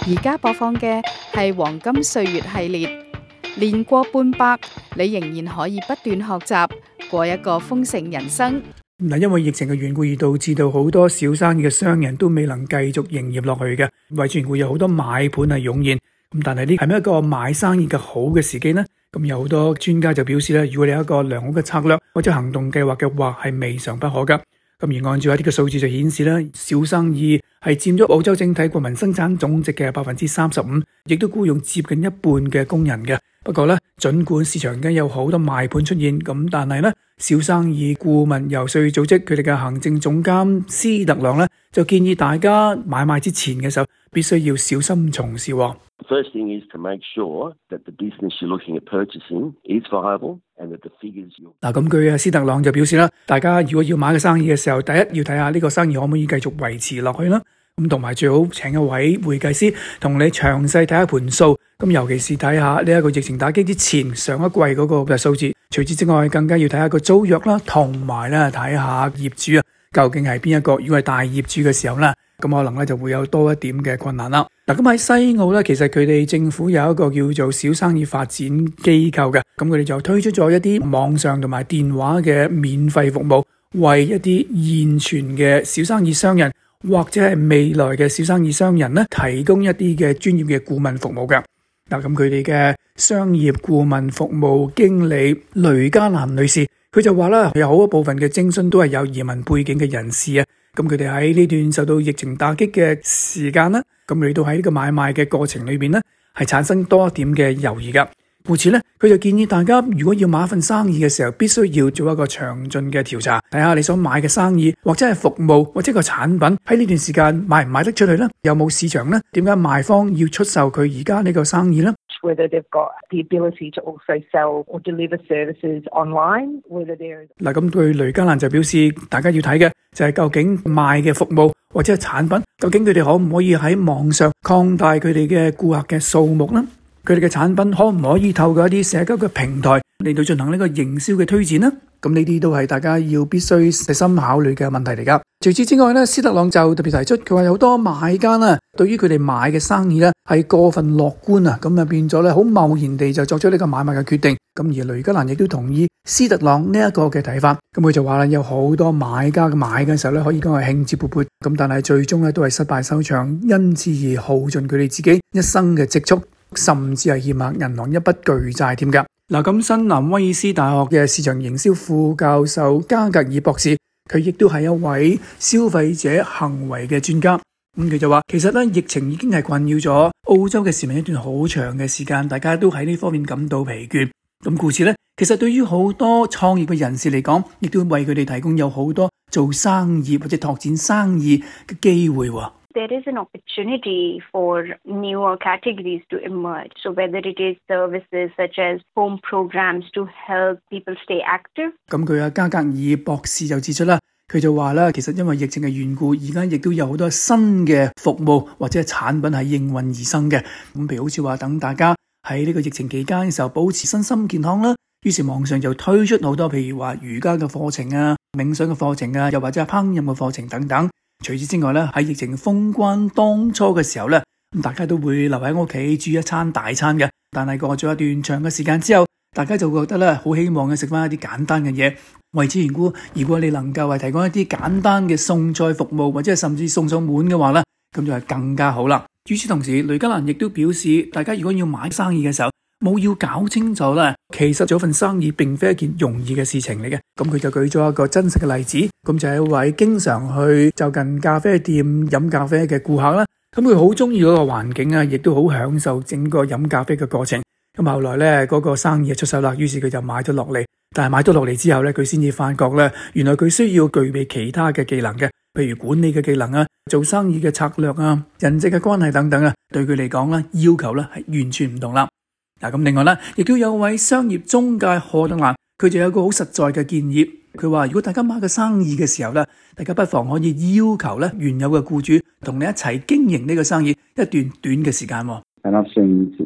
而家播放嘅係黃金歲月系列，年過半百，你仍然可以不斷學習，過一個豐盛人生。 嗱，因為疫情嘅緣故，而導致到好多小生意嘅商人都未能繼續營業落去嘅，為住會有好多買盤係湧現。咁但係呢係咪一個買生意嘅好嘅時機呢？咁有好多專家就表示咧，如果你有一個良好嘅策略或者行動計劃嘅話，係未嘗不可噶。咁而按照一啲嘅數字就顯示咧，小生意係佔咗澳洲整體國民生產總值嘅35%，亦都僱用接近一半嘅工人嘅。不過咧，儘管市場間有好多賣盤出現，咁但係咧，小生意顧問游說組織佢哋嘅行政總監斯特朗咧，就建議大家買賣之前嘅時候，必須要小心從事。 First thing is to make sure that the business you're looking at purchasing is viable and that the figures you... 嗱，咁佢斯特朗就表示啦，大家如果要買嘅生意嘅時候，第一要睇下呢個生意可唔可以繼續維持落去啦。咁同埋最好請一位會計師同你詳細睇下盤數。咁尤其是睇下呢一個疫情打擊之前上一季嗰個嘅數字。除此之外，更加要睇下個租約啦，同埋咧睇下業主啊，究竟係邊一個。如果係大業主嘅時候咧，咁可能咧就會有多一點嘅困難啦。嗱，咁喺西澳咧，其實佢哋政府有一個叫做小生意發展機構嘅，咁佢哋就推出咗一啲網上同埋電話嘅免費服務，為一啲現存嘅小生意商人或者係未來嘅小生意商人咧，提供一啲嘅專業嘅顧問服務嘅。嗱，咁佢哋嘅商業顧問服務經理雷嘉蘭女士，佢就話啦，有好一部分嘅徵詢都係有移民背景嘅人士啊。咁佢哋喺呢段受到疫情打擊嘅時間啦，咁佢哋都喺呢個買賣嘅過程裏邊咧，係產生多一點嘅猶豫噶。故此咧，佢就建議大家如果要買一份生意嘅時候，必須要做一個詳盡嘅調查，睇下你所買嘅生意或者係服務或者個產品喺呢段時間賣唔賣得出去咧，有冇市場咧？點解賣方要出售佢而家呢個生意咧 ？Whether they've got the ability to also sell or deliver services online, whether there... 嗱，咁對雷嘉蘭就表示，大家要睇嘅就係究竟賣嘅服務或者係產品，究竟佢哋可唔可以喺網上擴大佢哋嘅顧客嘅數目呢？佢哋嘅產品可唔可以透過一啲社交嘅平台嚟到進行呢個營銷嘅推薦呢？咁呢啲都係大家要必須細心考慮嘅問題嚟噶。除此之外咧，斯特朗就特別提出，佢話有好多買家啊，對於佢哋買嘅生意咧係過分樂觀啊，咁啊變咗咧好貿然地就作出呢個買賣嘅決定。咁而雷嘉蘭亦都同意斯特朗呢一個嘅睇法。咁佢就話啦，有好多買家嘅買嘅時候咧，可以講係興致勃勃，咁但係最終咧都係失敗收場，因此而耗盡佢哋自己一生嘅積蓄，甚至係欠下銀行一筆巨債添噶。嗱，咁新南威爾斯大學嘅市場營銷副教授加格爾博士，佢亦都係一位消費者行為嘅專家。咁佢就話，其實咧疫情已經係困擾咗澳洲嘅市民一段好長嘅時間，大家都喺呢方面感到疲倦。咁故此咧，其實對於好多創業嘅人士嚟講，亦都為佢哋提供有好多做生意或者拓展生意嘅機會。 There is an opportunity for newer categories to emerge. So whether it is services such as home programs to help people stay active. 咁佢加格爾博士就指出啦，佢就話啦，其實因為疫情嘅緣故，而家亦都有好多新嘅服務或者產品係應運而生嘅。咁譬如好似話等大家喺呢個疫情期間嘅時候保持身心健康啦，於是網上就推出好多譬如話瑜伽嘅課程啊、冥想嘅課程啊，又或者係烹飪嘅課程等等。除此之外咧，喺疫情封關當初嘅時候咧，大家都會留喺屋企煮一餐大餐嘅。但係過咗一段長嘅時間之後，大家就覺得咧好希望嘅食翻一啲簡單嘅嘢。為此緣故，如果你能夠係提供一啲簡單嘅送菜服務，或者係甚至送上門嘅話咧，咁就係更加好啦。與此同時，雷嘉蘭亦都表示，大家如果要買生意嘅時候，冇要搞清楚啦，其實做份生意並非一件容易嘅事情嚟嘅。咁佢就舉咗一個真實嘅例子，咁就係一位經常去就近咖啡店飲咖啡嘅顧客啦。咁佢好中意嗰個環境啊，亦都好享受整個飲咖啡嘅過程。咁後來咧，嗰個生意出手啦，於是佢就買咗落嚟。但係買咗落嚟之後咧，佢先至發覺咧，原來佢需要具備其他嘅技能嘅，譬如管理嘅技能啊、做生意嘅策略啊、人際嘅關係等等啊，對佢嚟講咧，要求咧係完全唔同啦。嗱，咁另外咧，亦都有位商業中介賀德蘭，佢就有一個好實在嘅建議。佢話如果大家買個生意嘅時候咧，大家不妨可以要求咧原有嘅僱主同你一齊經營呢個生意一段短嘅時間。 And I've seen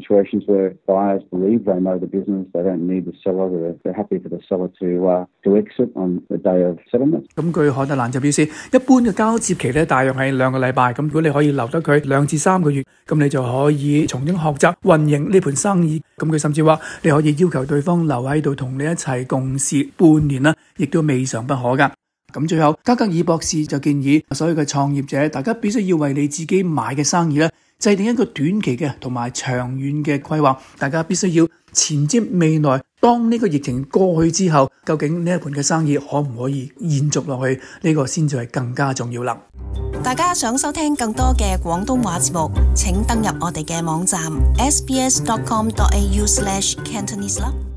situations where buyers believe they know the business, they don't need the seller, they're happy for the seller to exit on the day of settlement. 咁據海特蘭就表示，一般嘅交接期咧，大約係2個禮拜。咁如果你可以留得佢2至3個月，咁你就可以從中學習運營呢盤生意。咁佢甚至話，你可以要求對方留喺度同你一齊共事半年啦，亦都未嘗不可㗎。咁最後，加格爾博士就建議所有嘅創業者，大家必須要為你自己買嘅生意咧，制定一個短期嘅同埋長遠嘅規劃。大家必須要前瞻未來，當呢個疫情過去之後，究竟呢一盤嘅生意可唔可以延續落去？呢個先至係更加重要啦。 大家想收聽更多嘅廣東話節目，請登入我哋嘅網站 sbs.com.au/Cantonese 啦。